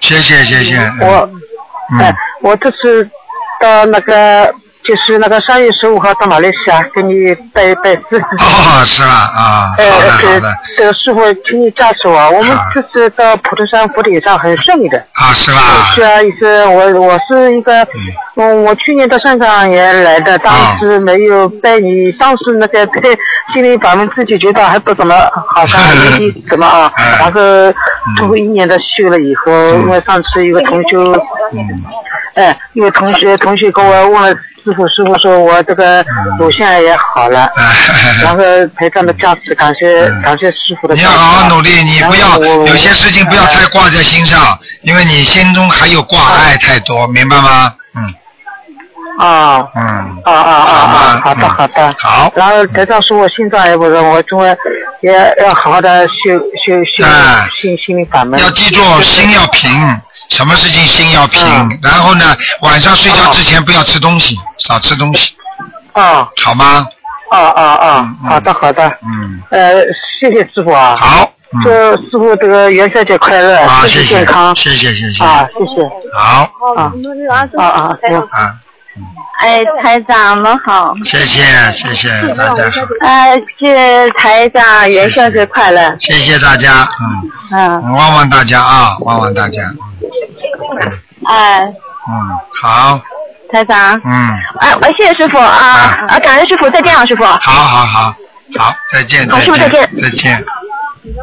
谢谢。 我这次到那个。就是那个3月15号到马来西亚给你拜师。 哦，是吧？啊，好的。 这个师傅，请你加持我。我们这次到普陀山佛顶上很顺利的。 啊，是吧？ 是啊，意思我是一个，我去年到山上也来的，当时没有拜你，当时那个对心灵法门自己觉得还不怎么好像没怎么啊，然后通过1年的修了以后，因为上次一个同修，因为同学跟我问了。师傅说我这个乳腺癌也好了，然后台长的加持，感谢师傅的加持。你要好好努力，你不要有些事情不要太挂在心上，因为你心中还有挂碍太多，明白吗？好的。好。然后台长说我心脏也不是，我中国也要好好的修心灵法门。要记住，心要平，什么事情心要平。然后呢，晚上睡觉之前不要吃东西，少吃东西。好吗？好的。谢谢师傅啊。好。祝师傅这个元宵节快乐，身体健康。谢谢。谢谢。好。 台长们好。谢谢大家。 谢台长元宵节快乐。 谢谢大家。旺旺大家啊，旺旺大家。好。 台长。谢谢师傅啊，感恩师傅，再见啊，师傅。 好，再见。 好，师傅再见。 再见。